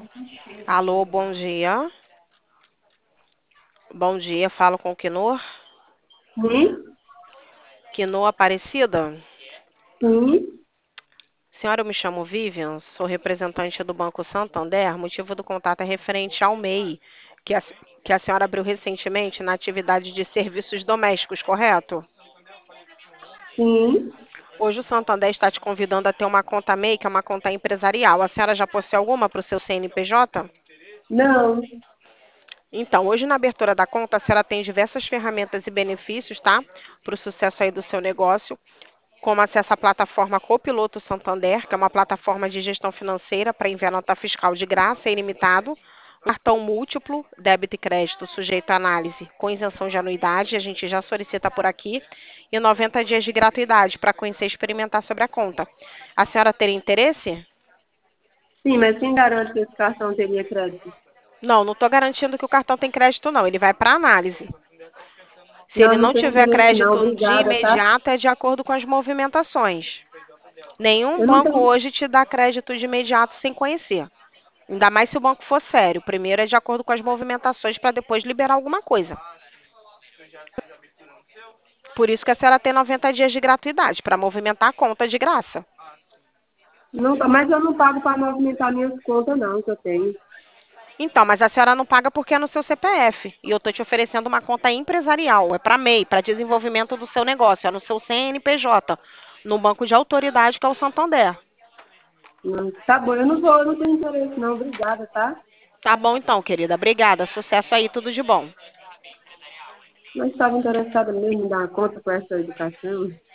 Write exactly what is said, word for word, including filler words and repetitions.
Alô, bom dia. Bom dia, falo com o Quinor. Sim, Quinor Aparecida? sim, Senhora, eu me chamo Vivian, sou representante do Banco Santander. Motivo do contato é referente ao M E I, que a, que a senhora abriu recentemente na atividade de serviços domésticos, correto? sim. Hoje o Santander está te convidando a ter uma conta M E I, que é uma conta empresarial. A senhora já possui alguma para o seu C N P J? Não, Então, hoje na abertura da conta, a senhora tem diversas ferramentas e benefícios, tá? Para o sucesso aí do seu negócio, como acesso à plataforma Copiloto Santander, que é uma plataforma de gestão financeira para enviar nota fiscal de graça e ilimitado, cartão múltiplo, débito e crédito sujeito à análise com isenção de anuidade, a gente já solicita por aqui, e noventa dias de gratuidade para conhecer e experimentar sobre a conta. A senhora teria interesse? sim, mas quem garante que esse cartão teria crédito? Não, não estou garantindo que o cartão tem crédito, não. Ele vai para análise. Se Não, ele não não tenho tiver interesse não, crédito de obrigada, tá? imediato, é de acordo com as movimentações. Nenhum Eu não banco tenho, hoje te dá crédito de imediato sem conhecer. Ainda mais se o banco for sério. Primeiro é de acordo com as movimentações para depois liberar alguma coisa. Por isso que a senhora tem noventa dias de gratuidade para movimentar a conta de graça. não, mas eu não pago para movimentar minhas contas não, que eu tenho. Então, mas a senhora não paga porque é no seu C P F. E eu estou te oferecendo uma conta empresarial. É para M E I, para desenvolvimento do seu negócio. É no seu C N P J, no banco de autoridade que é o Santander. Não, tá bom, eu não vou, eu não tenho interesse não, obrigada, tá? Tá bom então, querida. Obrigada. Sucesso aí, tudo de bom. Mas estava interessada mesmo em dar uma conta para essa educação.